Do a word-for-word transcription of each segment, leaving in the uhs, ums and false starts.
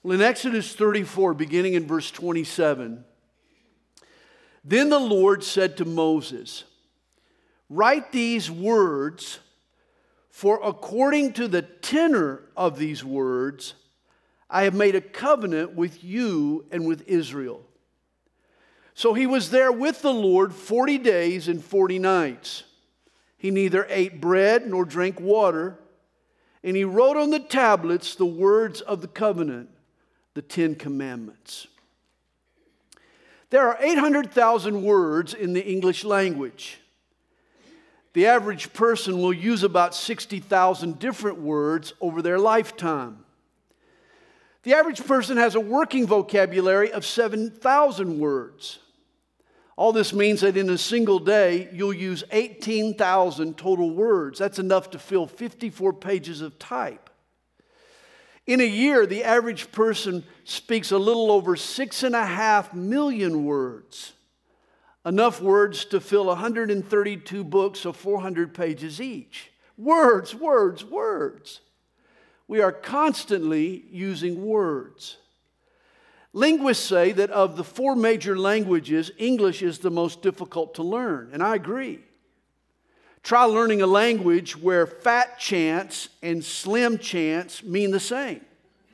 Well, in Exodus thirty-four, beginning in verse twenty-seven, then the Lord said to Moses, write these words, for according to the tenor of these words, I have made a covenant with you and with Israel. So he was there with the Lord forty days and forty nights. He neither ate bread nor drank water, and he wrote on the tablets the words of the covenant, the Ten Commandments. There are eight hundred thousand words in the English language. The average person will use about sixty thousand different words over their lifetime. The average person has a working vocabulary of seven thousand words. All this means that in a single day, you'll use eighteen thousand total words. That's enough to fill fifty-four pages of type. In a year, the average person speaks a little over six and a half million words. Enough words to fill one hundred thirty-two books of four hundred pages each. Words, words, words. We are constantly using words. Linguists say that of the four major languages, English is the most difficult to learn, and I agree. Try learning a language where fat chance and slim chance mean the same.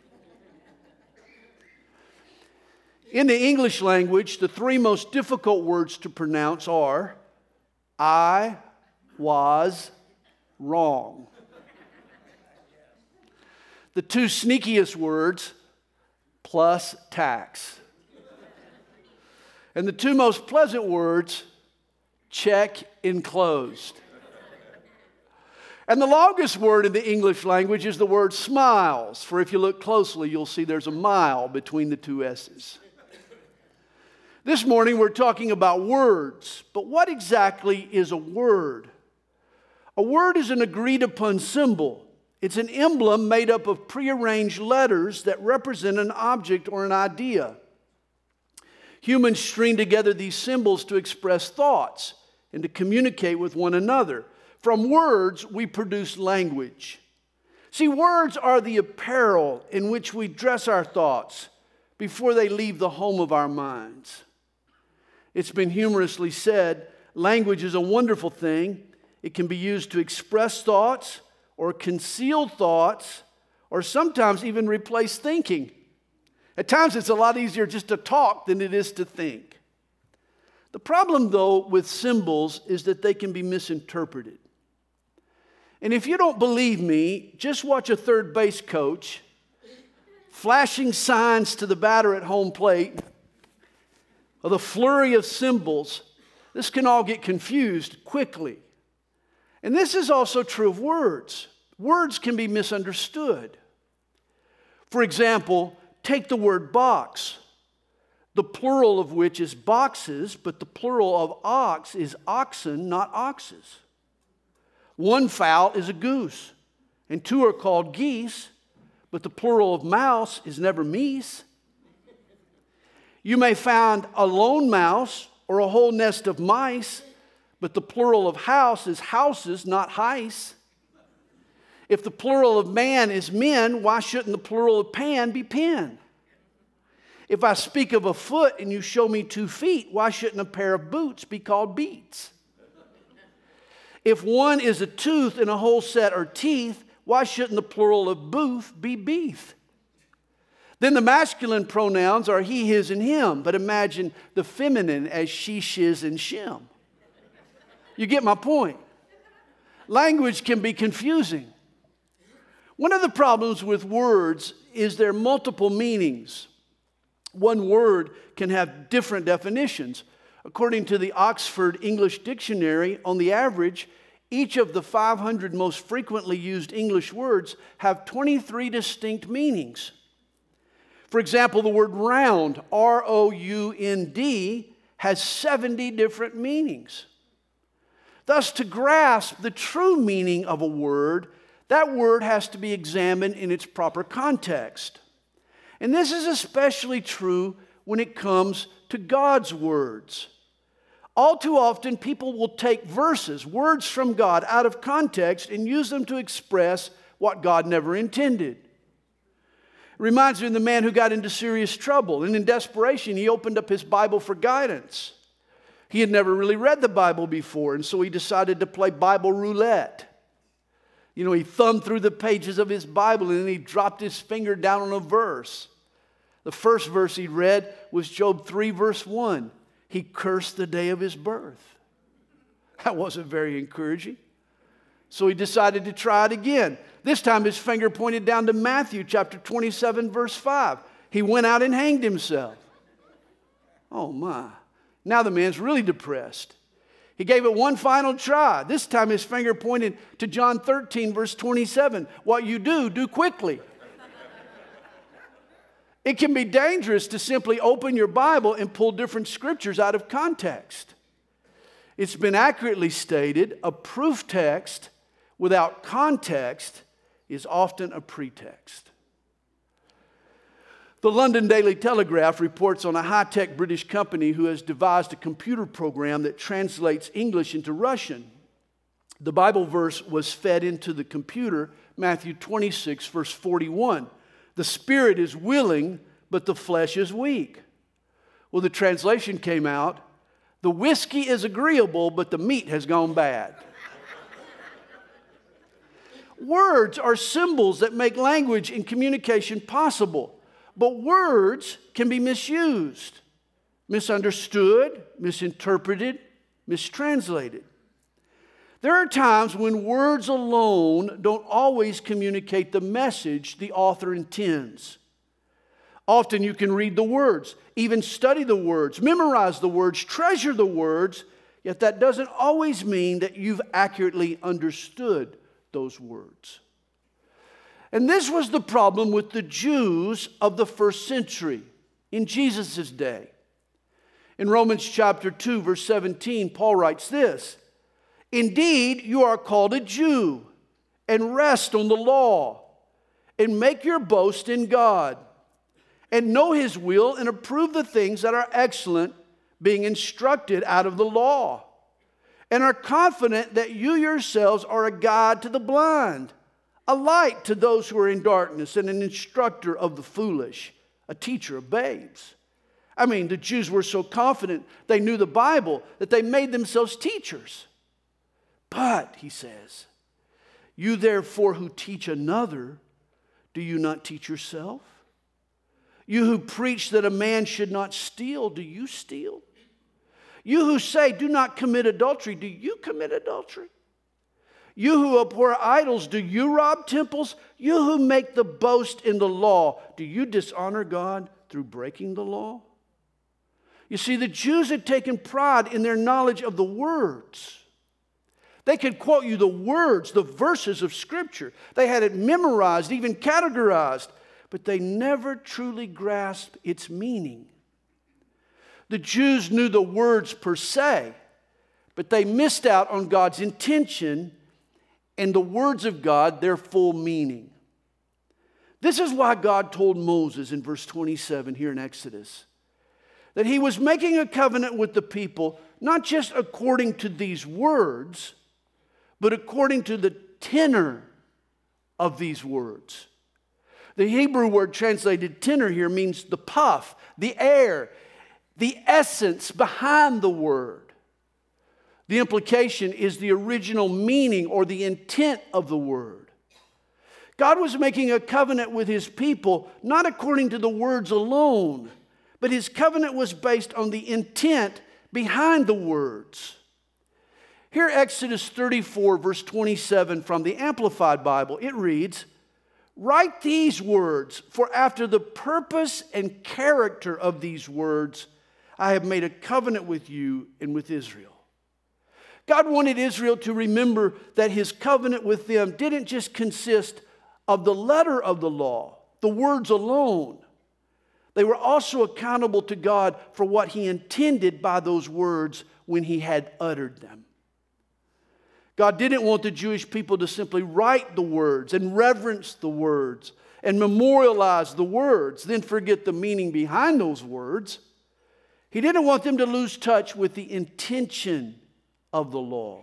In the English language, the three most difficult words to pronounce are, I was wrong. The two sneakiest words, plus tax. And the two most pleasant words, check enclosed. And the longest word in the English language is the word smiles, for if you look closely, you'll see there's a mile between the two S's. This morning we're talking about words, but what exactly is a word? A word is an agreed upon symbol. It's an emblem made up of prearranged letters that represent an object or an idea. Humans string together these symbols to express thoughts and to communicate with one another. From words, we produce language. See, words are the apparel in which we dress our thoughts before they leave the home of our minds. It's been humorously said, language is a wonderful thing. It can be used to express thoughts or conceal thoughts or sometimes even replace thinking. At times, it's a lot easier just to talk than it is to think. The problem, though, with symbols is that they can be misinterpreted. And if you don't believe me, just watch a third base coach flashing signs to the batter at home plate, or the flurry of symbols. This can all get confused quickly. And this is also true of words. Words can be misunderstood. For example, take the word box, the plural of which is boxes, but the plural of ox is oxen, not oxes. One fowl is a goose, and two are called geese, but the plural of mouse is never meese. You may find a lone mouse or a whole nest of mice, but the plural of house is houses, not heis. If the plural of man is men, why shouldn't the plural of pan be pen? If I speak of a foot and you show me two feet, why shouldn't a pair of boots be called beats? If one is a tooth and a whole set are teeth, why shouldn't the plural of booth be beef? Then the masculine pronouns are he, his, and him, but imagine the feminine as she, shiz, and shim. You get my point. Language can be confusing. One of the problems with words is their multiple meanings. One word can have different definitions. According to the Oxford English Dictionary, on the average, each of the five hundred most frequently used English words have twenty-three distinct meanings. For example, the word round, R O U N D, has seventy different meanings. Thus, to grasp the true meaning of a word, that word has to be examined in its proper context. And this is especially true when it comes to God's words. All too often, people will take verses, words from God, out of context and use them to express what God never intended. Reminds me of the man who got into serious trouble, and in desperation, he opened up his Bible for guidance. He had never really read the Bible before, and so he decided to play Bible roulette. You know, he thumbed through the pages of his Bible, and then he dropped his finger down on a verse. The first verse he read was Job three, verse one. He cursed the day of his birth. That wasn't very encouraging. So he decided to try it again. This time his finger pointed down to Matthew chapter twenty-seven, verse five. He went out and hanged himself. Oh my. Now the man's really depressed. He gave it one final try. This time his finger pointed to John thirteen, verse twenty-seven. What you do, do quickly. It can be dangerous to simply open your Bible and pull different scriptures out of context. It's been accurately stated, a proof text without context is often a pretext. The London Daily Telegraph reports on a high-tech British company who has devised a computer program that translates English into Russian. The Bible verse was fed into the computer, Matthew twenty-six, verse forty-one. The spirit is willing, but the flesh is weak. Well, the translation came out, the whiskey is agreeable, but the meat has gone bad. Words are symbols that make language and communication possible, but words can be misused, misunderstood, misinterpreted, mistranslated. There are times when words alone don't always communicate the message the author intends. Often you can read the words, even study the words, memorize the words, treasure the words, yet that doesn't always mean that you've accurately understood those words. And this was the problem with the Jews of the first century, in Jesus' day. In Romans chapter two, verse seventeen, Paul writes this, "Indeed, you are called a Jew, and rest on the law, and make your boast in God, and know His will, and approve the things that are excellent, being instructed out of the law, and are confident that you yourselves are a guide to the blind, a light to those who are in darkness, and an instructor of the foolish, a teacher of babes." I mean, the Jews were so confident they knew the Bible that they made themselves teachers. But, he says, you therefore who teach another, do you not teach yourself? You who preach that a man should not steal, do you steal? You who say, do not commit adultery, do you commit adultery? You who abhor idols, do you rob temples? You who make the boast in the law, do you dishonor God through breaking the law? You see, the Jews had taken pride in their knowledge of the words. They could quote you the words, the verses of Scripture. They had it memorized, even categorized, but they never truly grasped its meaning. The Jews knew the words per se, but they missed out on God's intention and the words of God, their full meaning. This is why God told Moses in verse twenty-seven here in Exodus that he was making a covenant with the people, not just according to these words, but according to the tenor of these words. The Hebrew word translated tenor here means the puff, the air, the essence behind the word. The implication is the original meaning or the intent of the word. God was making a covenant with His people, not according to the words alone, but His covenant was based on the intent behind the words. Here, Exodus thirty-four, verse twenty-seven from the Amplified Bible, it reads, "Write these words, for after the purpose and character of these words, I have made a covenant with you and with Israel." God wanted Israel to remember that His covenant with them didn't just consist of the letter of the law, the words alone. They were also accountable to God for what He intended by those words when He had uttered them. God didn't want the Jewish people to simply write the words and reverence the words and memorialize the words, then forget the meaning behind those words. He didn't want them to lose touch with the intention of the law.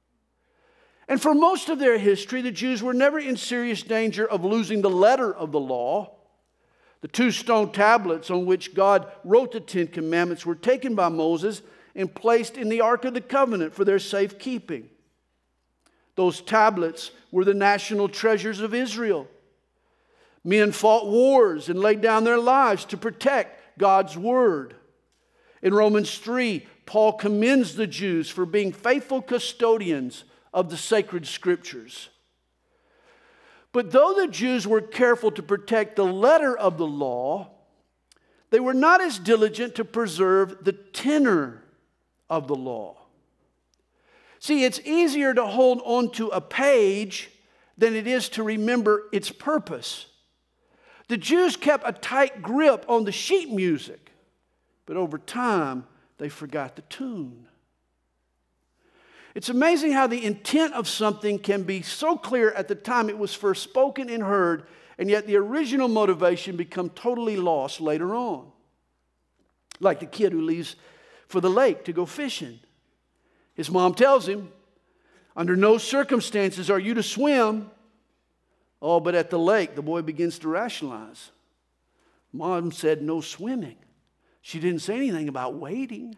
And for most of their history, the Jews were never in serious danger of losing the letter of the law. The two stone tablets on which God wrote the Ten Commandments were taken by Moses and placed in the Ark of the Covenant for their safekeeping. Those tablets were the national treasures of Israel. Men fought wars and laid down their lives to protect God's word. In Romans three, Paul commends the Jews for being faithful custodians of the sacred scriptures. But though the Jews were careful to protect the letter of the law, they were not as diligent to preserve the tenor of the law. See, it's easier to hold on to a page than it is to remember its purpose. The Jews kept a tight grip on the sheet music, but over time, they forgot the tune. It's amazing how the intent of something can be so clear at the time it was first spoken and heard, and yet the original motivation become totally lost later on. Like the kid who leaves for the lake to go fishing. His mom tells him, under no circumstances are you to swim. Oh, but at the lake, the boy begins to rationalize. Mom said no swimming. She didn't say anything about wading.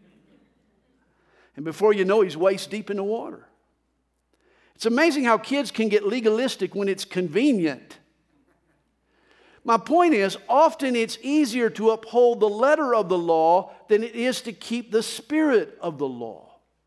And before you know, he's waist deep in the water. It's amazing how kids can get legalistic when it's convenient. My point is, often it's easier to uphold the letter of the law than it is to keep the spirit of the law.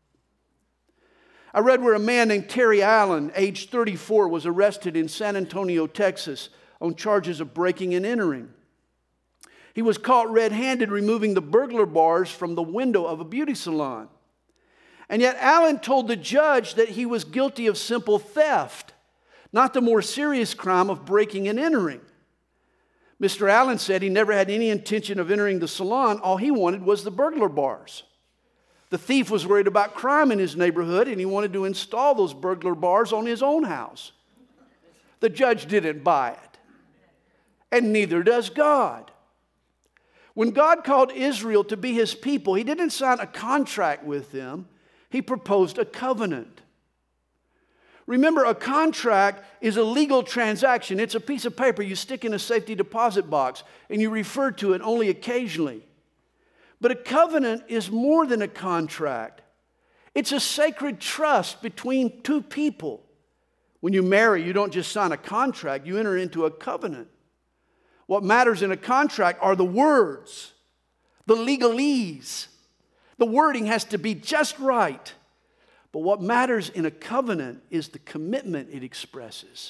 I read where a man named Terry Allen, age thirty-four, was arrested in San Antonio, Texas, on charges of breaking and entering. He was caught red-handed removing the burglar bars from the window of a beauty salon. And yet Allen told the judge that he was guilty of simple theft, not the more serious crime of breaking and entering. Mister Allen said he never had any intention of entering the salon. All he wanted was the burglar bars. The thief was worried about crime in his neighborhood, and he wanted to install those burglar bars on his own house. The judge didn't buy it, and neither does God. When God called Israel to be his people, he didn't sign a contract with them. He proposed a covenant. Remember, a contract is a legal transaction. It's a piece of paper you stick in a safety deposit box, and you refer to it only occasionally. But a covenant is more than a contract. It's a sacred trust between two people. When you marry, you don't just sign a contract, you enter into a covenant. What matters in a contract are the words, the legalese. The wording has to be just right. But what matters in a covenant is the commitment it expresses.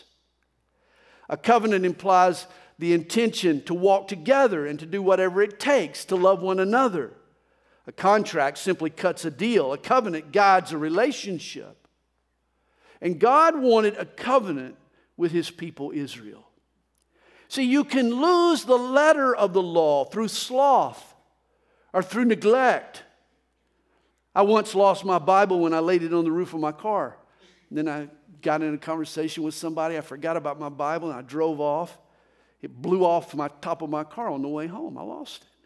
A covenant implies the intention to walk together and to do whatever it takes to love one another. A contract simply cuts a deal. A covenant guides a relationship. And God wanted a covenant with his people Israel. See, you can lose the letter of the law through sloth or through neglect. I once lost my Bible when I laid it on the roof of my car. And then I got in a conversation with somebody. I forgot about my Bible and I drove off. It blew off my top of my car on the way home. I lost it.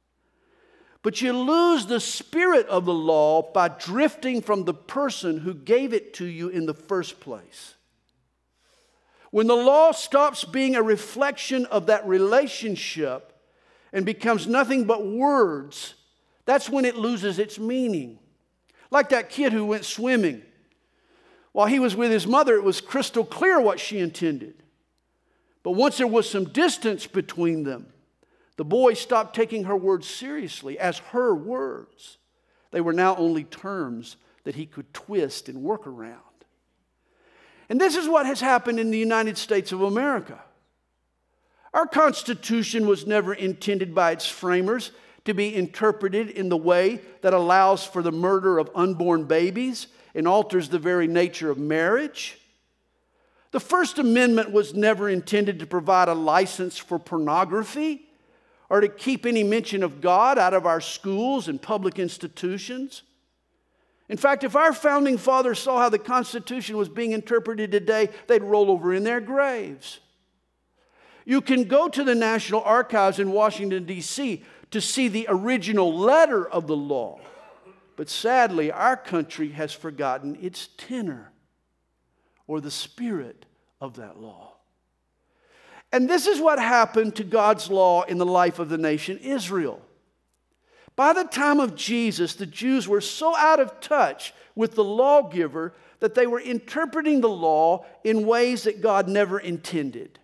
But you lose the spirit of the law by drifting from the person who gave it to you in the first place. When the law stops being a reflection of that relationship and becomes nothing but words, that's when it loses its meaning. Like that kid who went swimming. While he was with his mother, it was crystal clear what she intended. But once there was some distance between them, the boy stopped taking her words seriously as her words. They were now only terms that he could twist and work around. And this is what has happened in the United States of America. Our Constitution was never intended by its framers to be interpreted in the way that allows for the murder of unborn babies and alters the very nature of marriage. The First Amendment was never intended to provide a license for pornography or to keep any mention of God out of our schools and public institutions. In fact, if our founding fathers saw how the Constitution was being interpreted today, they'd roll over in their graves. You can go to the National Archives in Washington, D C to see the original letter of the law. But sadly, our country has forgotten its tenor or the spirit of that law. And this is what happened to God's law in the life of the nation Israel. By the time of Jesus, the Jews were so out of touch with the lawgiver that they were interpreting the law in ways that God never intended.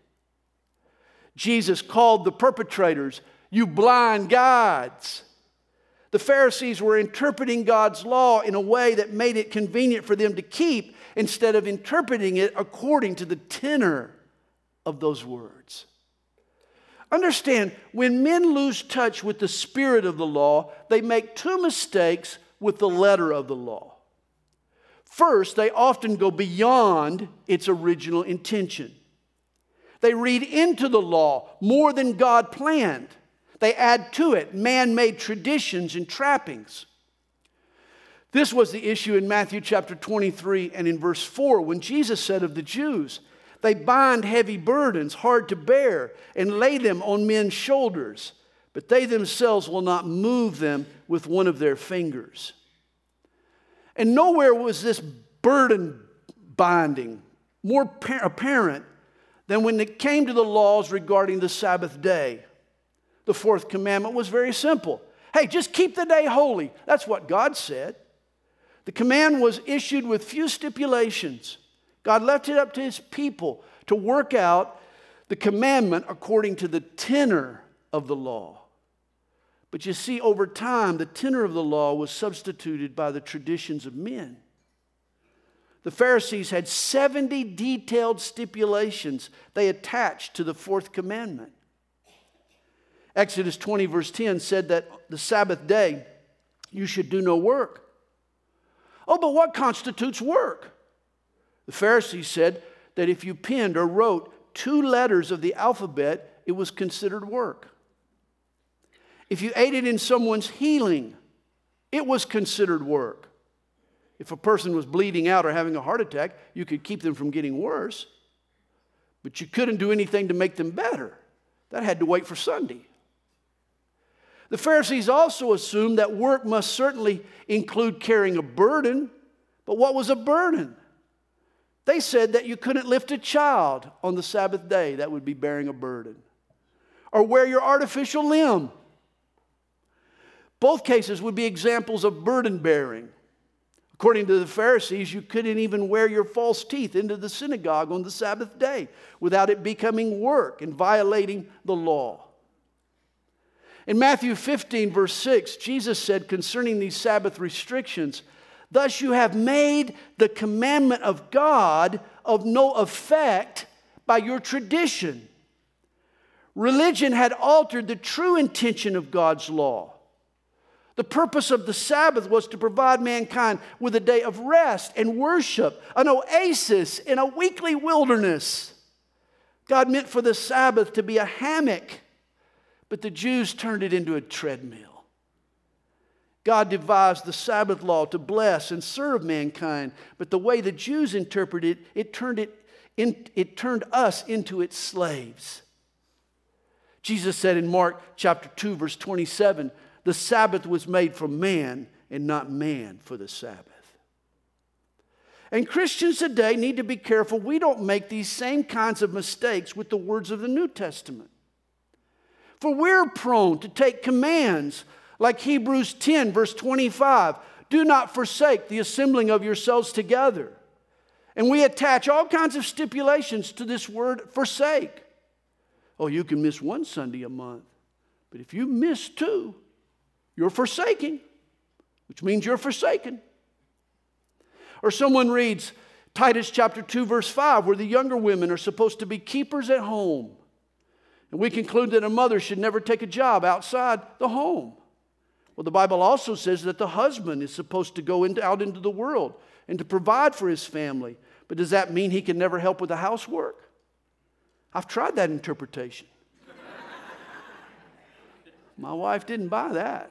Jesus called the perpetrators, "You blind guides." The Pharisees were interpreting God's law in a way that made it convenient for them to keep instead of interpreting it according to the tenor of those words. Understand, when men lose touch with the spirit of the law, they make two mistakes with the letter of the law. First, they often go beyond its original intention. They read into the law more than God planned. They add to it man-made traditions and trappings. This was the issue in Matthew chapter twenty-three and in verse four when Jesus said of the Jews, "They bind heavy burdens hard to bear and lay them on men's shoulders, but they themselves will not move them with one of their fingers." And nowhere was this burden binding more apparent than when it came to the laws regarding the Sabbath day. The fourth commandment was very simple. Hey, just keep the day holy. That's what God said. The command was issued with few stipulations. God left it up to His people to work out the commandment according to the tenor of the law. But you see, over time, the tenor of the law was substituted by the traditions of men. The Pharisees had seventy detailed stipulations they attached to the fourth commandment. Exodus twenty verse ten said that the Sabbath day you should do no work. Oh, but what constitutes work? The Pharisees said that if you penned or wrote two letters of the alphabet, it was considered work. If you aided in someone's healing, it was considered work. If a person was bleeding out or having a heart attack, you could keep them from getting worse, but you couldn't do anything to make them better. That had to wait for Sunday. The Pharisees also assumed that work must certainly include carrying a burden, but what was a burden? They said that you couldn't lift a child on the Sabbath day. That would be bearing a burden. Or wear your artificial limb. Both cases would be examples of burden bearing. According to the Pharisees, you couldn't even wear your false teeth into the synagogue on the Sabbath day without it becoming work and violating the law. In Matthew fifteen, verse six, Jesus said concerning these Sabbath restrictions, "Thus you have made the commandment of God of no effect by your tradition." Religion had altered the true intention of God's law. The purpose of the Sabbath was to provide mankind with a day of rest and worship, an oasis in a weekly wilderness. God meant for the Sabbath to be a hammock, but the Jews turned it into a treadmill. God devised the Sabbath law to bless and serve mankind, but the way the Jews interpreted it, it turned, it, in, it turned us into its slaves. Jesus said in Mark chapter two, verse twenty-seven, "The Sabbath was made for man and not man for the Sabbath." And Christians today need to be careful we don't make these same kinds of mistakes with the words of the New Testament. For we're prone to take commands like Hebrews ten, verse twenty-five, "Do not forsake the assembling of yourselves together." And we attach all kinds of stipulations to this word forsake. Oh, you can miss one Sunday a month, but if you miss two, you're forsaking, which means you're forsaken. Or someone reads Titus chapter two, verse five, where the younger women are supposed to be keepers at home. And we conclude that a mother should never take a job outside the home. Well, the Bible also says that the husband is supposed to go into, out into the world and to provide for his family. But does that mean he can never help with the housework? I've tried that interpretation. My wife didn't buy that.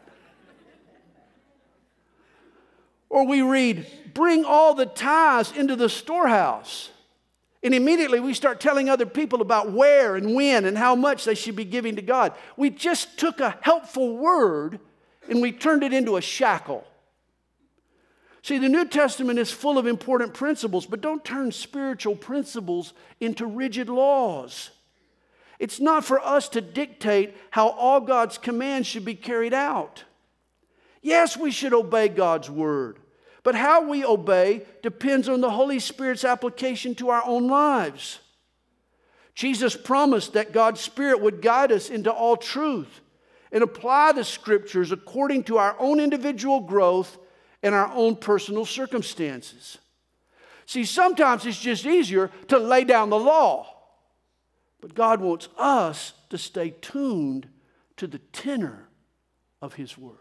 Or we read, "Bring all the tithes into the storehouse." And immediately we start telling other people about where and when and how much they should be giving to God. We just took a helpful word and we turned it into a shackle. See, the New Testament is full of important principles, but don't turn spiritual principles into rigid laws. It's not for us to dictate how all God's commands should be carried out. Yes, we should obey God's word, but how we obey depends on the Holy Spirit's application to our own lives. Jesus promised that God's Spirit would guide us into all truth and apply the Scriptures according to our own individual growth and our own personal circumstances. See, sometimes it's just easier to lay down the law, but God wants us to stay tuned to the tenor of His words.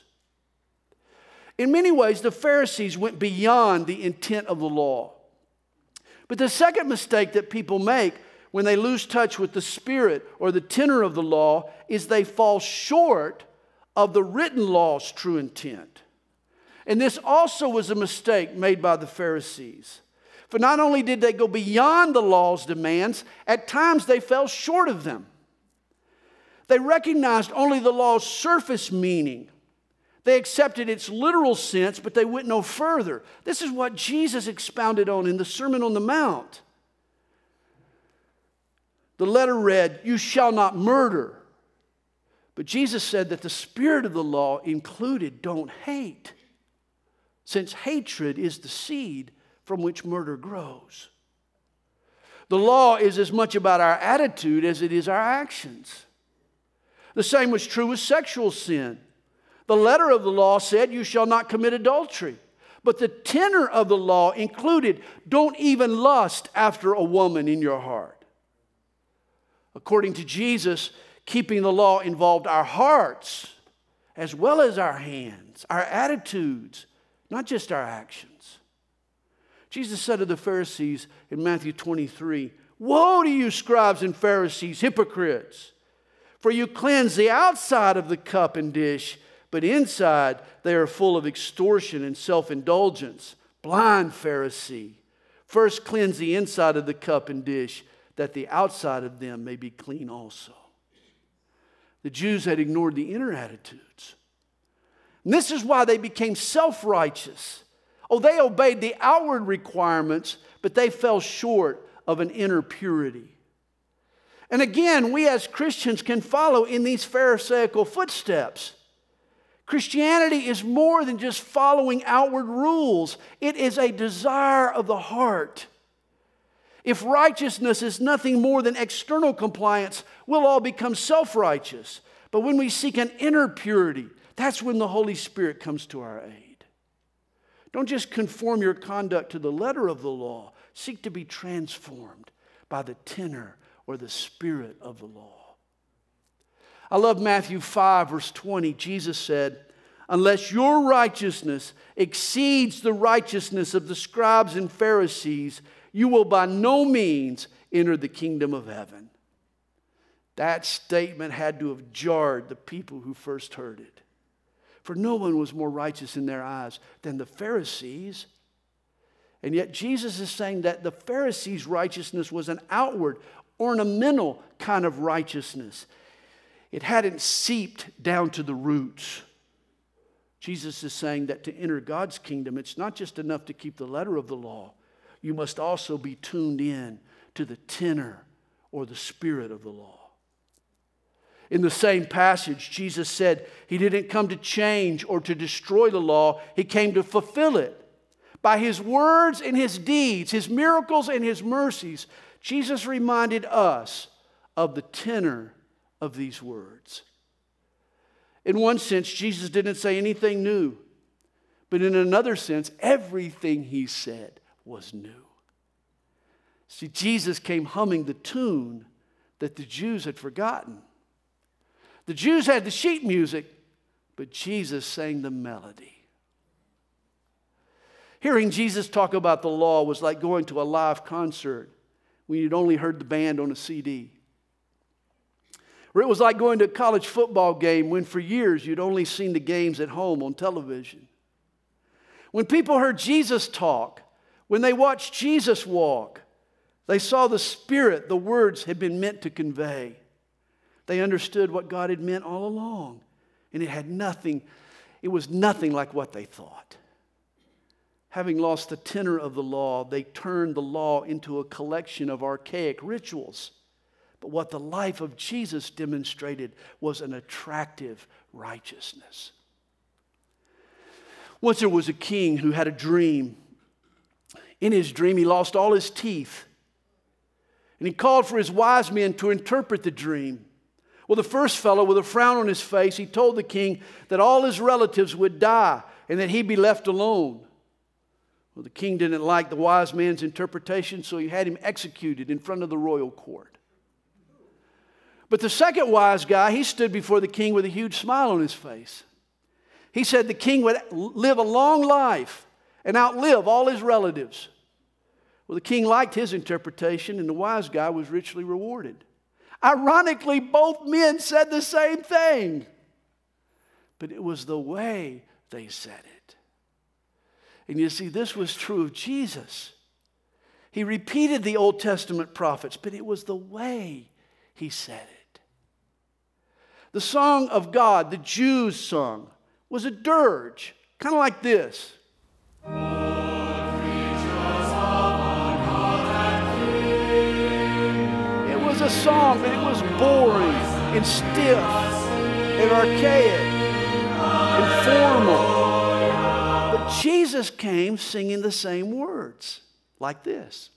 In many ways, the Pharisees went beyond the intent of the law. But the second mistake that people make when they lose touch with the spirit or the tenor of the law is they fall short of the written law's true intent. And this also was a mistake made by the Pharisees. For not only did they go beyond the law's demands, at times they fell short of them. They recognized only the law's surface meaning. They accepted its literal sense, but they went no further. This is what Jesus expounded on in the Sermon on the Mount. The letter read, "You shall not murder." But Jesus said that the spirit of the law included don't hate, since hatred is the seed from which murder grows. The law is as much about our attitude as it is our actions. The same was true with sexual sin. The letter of the law said, "You shall not commit adultery." But the tenor of the law included, don't even lust after a woman in your heart. According to Jesus, keeping the law involved our hearts as well as our hands, our attitudes, not just our actions. Jesus said to the Pharisees in Matthew twenty-three, "Woe to you, scribes and Pharisees, hypocrites! For you cleanse the outside of the cup and dish, but inside they are full of extortion and self-indulgence. Blind Pharisee, first cleanse the inside of the cup and dish, that the outside of them may be clean also." The Jews had ignored the inner attitudes. And this is why they became self-righteous. Oh, they obeyed the outward requirements, but they fell short of an inner purity. And again, we as Christians can follow in these Pharisaical footsteps. Christianity is more than just following outward rules. It is a desire of the heart. If righteousness is nothing more than external compliance, we'll all become self-righteous. But when we seek an inner purity, that's when the Holy Spirit comes to our aid. Don't just conform your conduct to the letter of the law. Seek to be transformed by the tenor or the spirit of the law. I love Matthew five, verse twenty. Jesus said, "Unless your righteousness exceeds the righteousness of the scribes and Pharisees, you will by no means enter the kingdom of heaven." That statement had to have jarred the people who first heard it. For no one was more righteous in their eyes than the Pharisees. And yet Jesus is saying that the Pharisees' righteousness was an outward, ornamental kind of righteousness. It hadn't seeped down to the roots. Jesus is saying that to enter God's kingdom, it's not just enough to keep the letter of the law. You must also be tuned in to the tenor or the spirit of the law. In the same passage, Jesus said He didn't come to change or to destroy the law. He came to fulfill it. By His words and His deeds, His miracles and His mercies, Jesus reminded us of the tenor of these words. In one sense, Jesus didn't say anything new. But in another sense, everything He said was new. See, Jesus came humming the tune that the Jews had forgotten. The Jews had the sheet music, but Jesus sang the melody. Hearing Jesus talk about the law was like going to a live concert when you'd only heard the band on a C D. Or it was like going to a college football game when for years you'd only seen the games at home on television. When people heard Jesus talk, when they watched Jesus walk, they saw the spirit the words had been meant to convey. They understood what God had meant all along. And it had nothing, it was nothing like what they thought. Having lost the tenor of the law, they turned the law into a collection of archaic rituals. But what the life of Jesus demonstrated was an attractive righteousness. Once there was a king who had a dream. In his dream, he lost all his teeth. And he called for his wise men to interpret the dream. Well, the first fellow, with a frown on his face, he told the king that all his relatives would die and that he'd be left alone. Well, the king didn't like the wise man's interpretation, so he had him executed in front of the royal court. But the second wise guy, he stood before the king with a huge smile on his face. He said the king would live a long life and outlive all his relatives. Well, the king liked his interpretation, and the wise guy was richly rewarded. Ironically, both men said the same thing, but it was the way they said it. And you see, this was true of Jesus. He repeated the Old Testament prophets, but it was the way he said it. The song of God, the Jews' song, was a dirge, kind of like this. It was a song, but it was boring and stiff and archaic and formal. But Jesus came singing the same words, like this.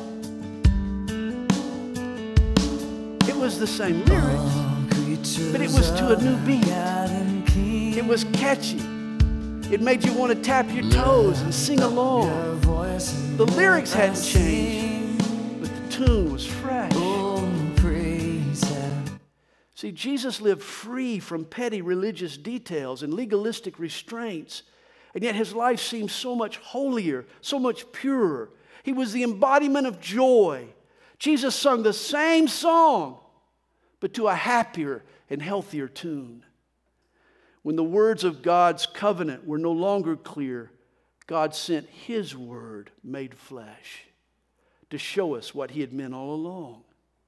It was the same lyrics, but it was to a new beat. It was catchy. It made you want to tap your toes and sing along. The lyrics hadn't changed, but the tune was fresh. See, Jesus lived free from petty religious details and legalistic restraints, and yet his life seemed so much holier, so much purer. He was the embodiment of joy. Jesus sung the same song, but to a happier and healthier tune. When the words of God's covenant were no longer clear, God sent his word made flesh to show us what he had meant all along.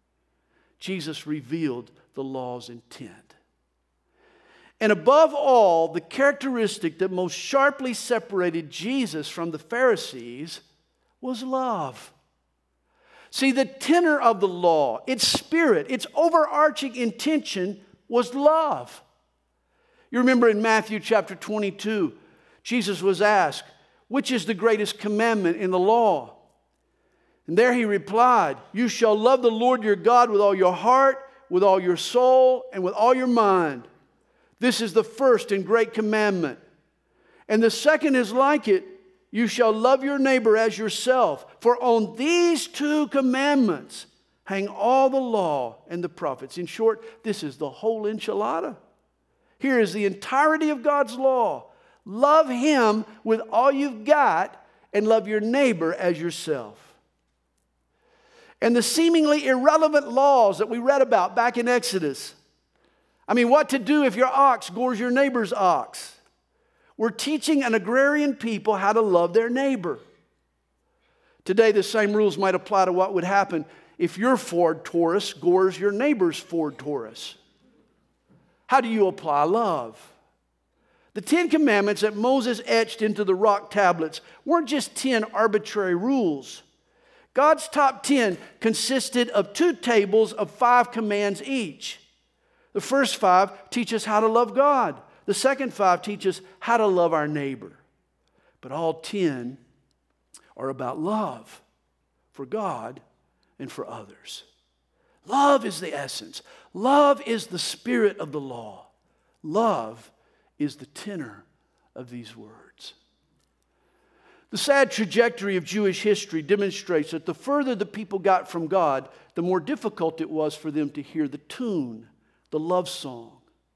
Jesus revealed the law's intent. And above all, the characteristic that most sharply separated Jesus from the Pharisees was love. See, the tenor of the law, its spirit, its overarching intention was love. You remember in Matthew chapter twenty-two, Jesus was asked, which is the greatest commandment in the law? And there he replied, you shall love the Lord your God with all your heart, with all your soul, and with all your mind. This is the first and great commandment. And the second is like it, you shall love your neighbor as yourself. For on these two commandments hang all the law and the prophets. In short, this is the whole enchilada. Here is the entirety of God's law. Love him with all you've got and love your neighbor as yourself. And the seemingly irrelevant laws that we read about back in Exodus. I mean, what to do if your ox gores your neighbor's ox. We're teaching an agrarian people how to love their neighbor. Today, the same rules might apply to what would happen if your Ford Taurus gores your neighbor's Ford Taurus. How do you apply love? The Ten Commandments that Moses etched into the rock tablets weren't just ten arbitrary rules. God's top ten consisted of two tables of five commands each. The first five teach us how to love God. The second five teach us how to love our neighbor. But all ten are about love for God and for others. Love is the essence. Love is the spirit of the law. Love is the tenor of these words. The sad trajectory of Jewish history demonstrates that the further the people got from God, the more difficult it was for them to hear the tune, the love song.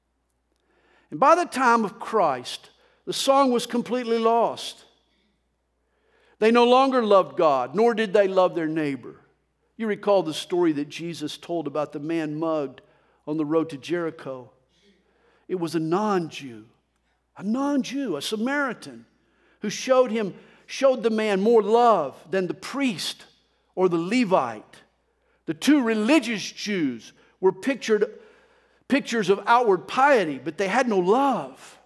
And by the time of Christ, the song was completely lost. They no longer loved God, nor did they love their neighbor. You recall the story that Jesus told about the man mugged on the road to Jericho. It was a non-Jew, a non-Jew, a Samaritan, who showed him, showed the man more love than the priest or the Levite. The two religious Jews were pictured, pictures of outward piety, but they had no love.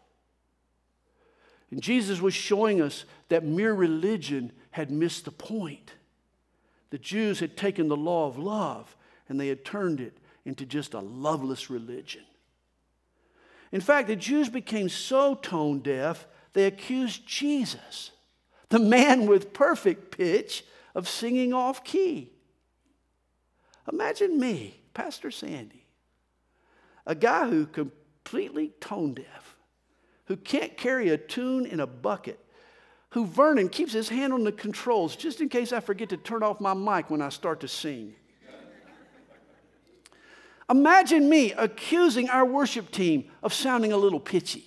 And Jesus was showing us that mere religion had missed the point. The Jews had taken the law of love and they had turned it into just a loveless religion. In fact, the Jews became so tone deaf, they accused Jesus, the man with perfect pitch, of singing off key. Imagine me, Pastor Sandy, a guy who completely tone deaf, who can't carry a tune in a bucket, who Vernon keeps his hand on the controls just in case I forget to turn off my mic when I start to sing. Imagine me accusing our worship team of sounding a little pitchy.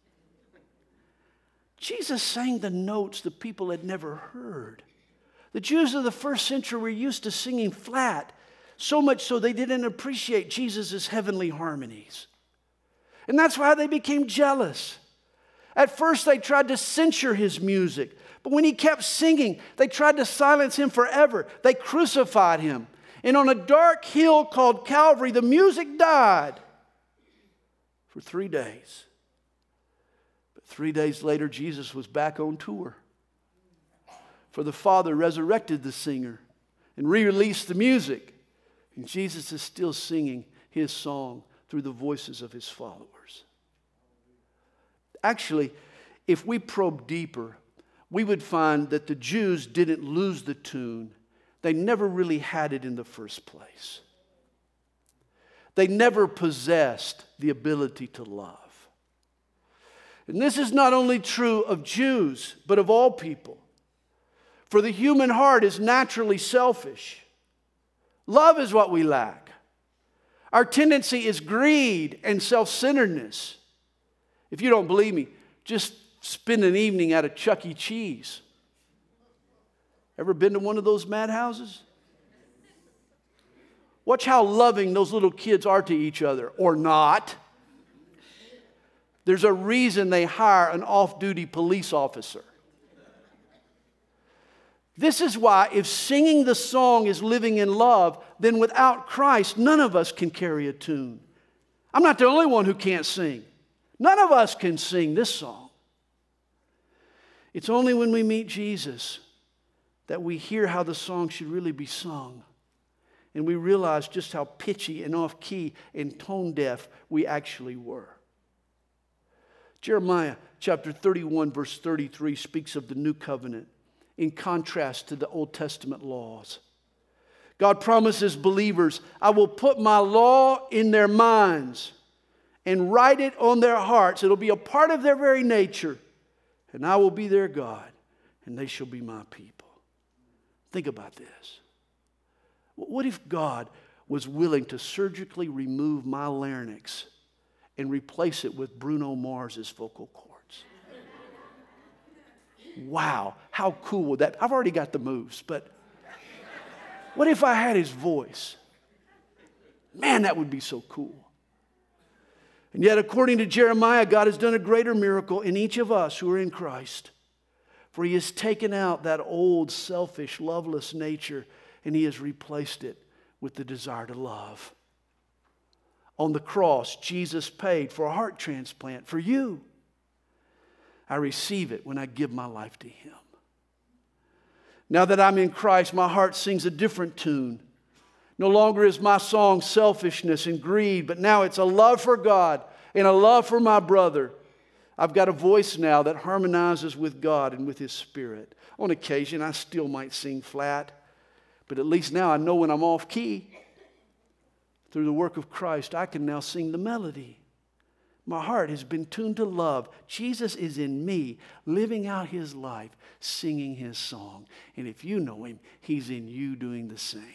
Jesus sang the notes the people had never heard. The Jews of the first century were used to singing flat, so much so they didn't appreciate Jesus' heavenly harmonies. And that's why they became jealous. At first, they tried to censure his music. But when he kept singing, they tried to silence him forever. They crucified him. And on a dark hill called Calvary, the music died for three days. But three days later, Jesus was back on tour. For the Father resurrected the singer and re-released the music. And Jesus is still singing his song through the voices of his followers. Actually, if we probe deeper, we would find that the Jews didn't lose the tune. They never really had it in the first place. They never possessed the ability to love. And this is not only true of Jews, but of all people. For the human heart is naturally selfish. Love is what we lack. Our tendency is greed and self-centeredness. If you don't believe me, just spend an evening at a Chuck E. Cheese. Ever been to one of those madhouses? Watch how loving those little kids are to each other, or not. There's a reason they hire an off-duty police officer. This is why if singing the song is living in love, then without Christ, none of us can carry a tune. I'm not the only one who can't sing. None of us can sing this song. It's only when we meet Jesus that we hear how the song should really be sung. And we realize just how pitchy and off-key and tone-deaf we actually were. Jeremiah chapter thirty-one, verse thirty-three speaks of the new covenant in contrast to the Old Testament laws. God promises believers, I will put my law in their minds and write it on their hearts. It'll be a part of their very nature. And I will be their God, and they shall be my people. Think about this. What if God was willing to surgically remove my larynx and replace it with Bruno Mars's vocal cords? Wow, how cool would that be? I've already got the moves, but what if I had his voice? Man, that would be so cool. And yet, according to Jeremiah, God has done a greater miracle in each of us who are in Christ. For he has taken out that old, selfish, loveless nature, and he has replaced it with the desire to love. On the cross, Jesus paid for a heart transplant for you. I receive it when I give my life to him. Now that I'm in Christ, my heart sings a different tune. No longer is my song selfishness and greed, but now it's a love for God and a love for my brother. I've got a voice now that harmonizes with God and with his Spirit. On occasion, I still might sing flat, but at least now I know when I'm off key. Through the work of Christ, I can now sing the melody. My heart has been tuned to love. Jesus is in me, living out his life, singing his song. And if you know him, he's in you doing the same.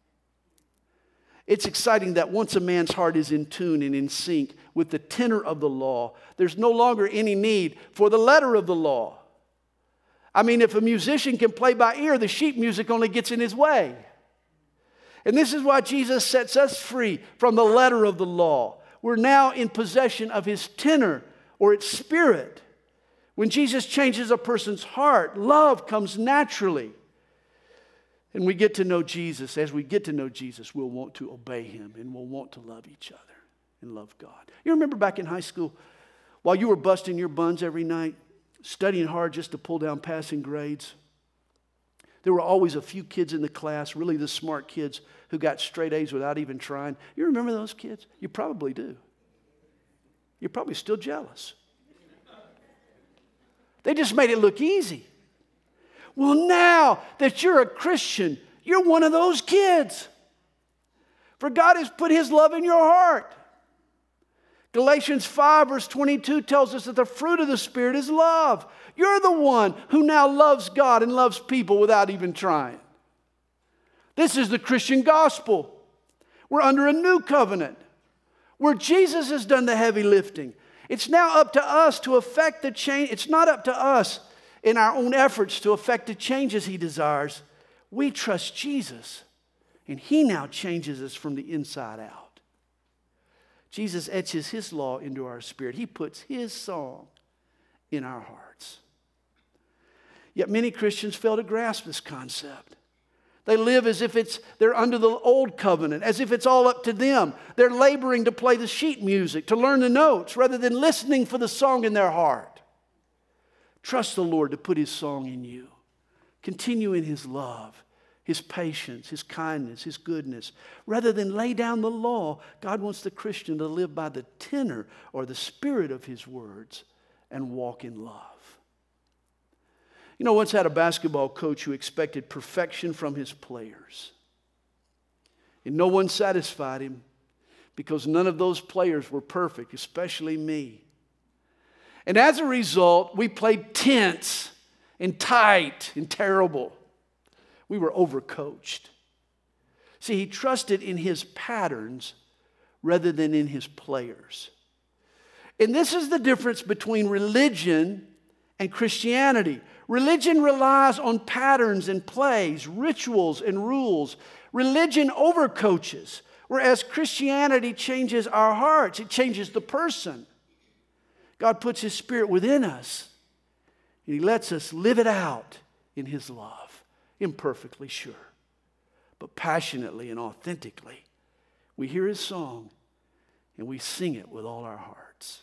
It's exciting that once a man's heart is in tune and in sync with the tenor of the law, there's no longer any need for the letter of the law. I mean, if a musician can play by ear, the sheet music only gets in his way. And this is why Jesus sets us free from the letter of the law. We're now in possession of his tenor or its spirit. When Jesus changes a person's heart, love comes naturally. And we get to know Jesus. As we get to know Jesus, we'll want to obey him and we'll want to love each other and love God. You remember back in high school, while you were busting your buns every night, studying hard just to pull down passing grades? There were always a few kids in the class, really the smart kids, who got straight A's without even trying. You remember those kids? You probably do. You're probably still jealous. They just made it look easy. Well, now that you're a Christian, you're one of those kids. For God has put His love in your heart. Galatians five verse twenty-two tells us that the fruit of the Spirit is love. You're the one who now loves God and loves people without even trying. This is the Christian gospel. We're under a new covenant where Jesus has done the heavy lifting. It's now up to us to effect the change. It's not up to us in our own efforts to effect the changes He desires. We trust Jesus, and He now changes us from the inside out. Jesus etches His law into our spirit. He puts His song in our hearts. Yet many Christians fail to grasp this concept. They live as if it's they're under the old covenant, as if it's all up to them. They're laboring to play the sheet music, to learn the notes, rather than listening for the song in their heart. Trust the Lord to put His song in you. Continue in His love, His patience, His kindness, His goodness. Rather than lay down the law, God wants the Christian to live by the tenor or the spirit of His words and walk in love. You know, I once had a basketball coach who expected perfection from his players. And no one satisfied him because none of those players were perfect, especially me. And as a result, we played tense and tight and terrible. We were overcoached. See, he trusted in his patterns rather than in his players. And this is the difference between religion and Christianity. Religion relies on patterns and plays, rituals and rules. Religion overcoaches, whereas Christianity changes our hearts. It changes the person. God puts His Spirit within us, and He lets us live it out in His love. Imperfectly, sure, but passionately and authentically. We hear His song, and we sing it with all our hearts.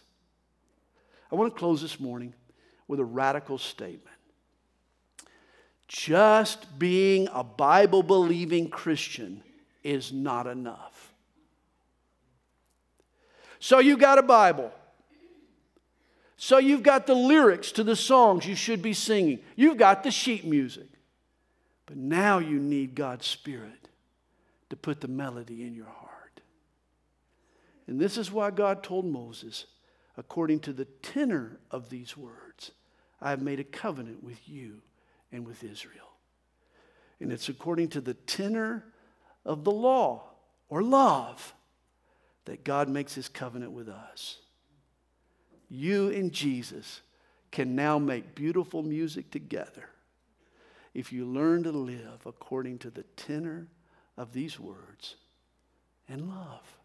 I want to close this morning with a radical statement. Just being a Bible-believing Christian is not enough. So you got a Bible. So you've got the lyrics to the songs you should be singing. You've got the sheet music. But now you need God's Spirit to put the melody in your heart. And this is why God told Moses, according to the tenor of these words, I have made a covenant with you and with Israel. And it's according to the tenor of the law or love that God makes His covenant with us. You and Jesus can now make beautiful music together if you learn to live according to the tenor of these words and love.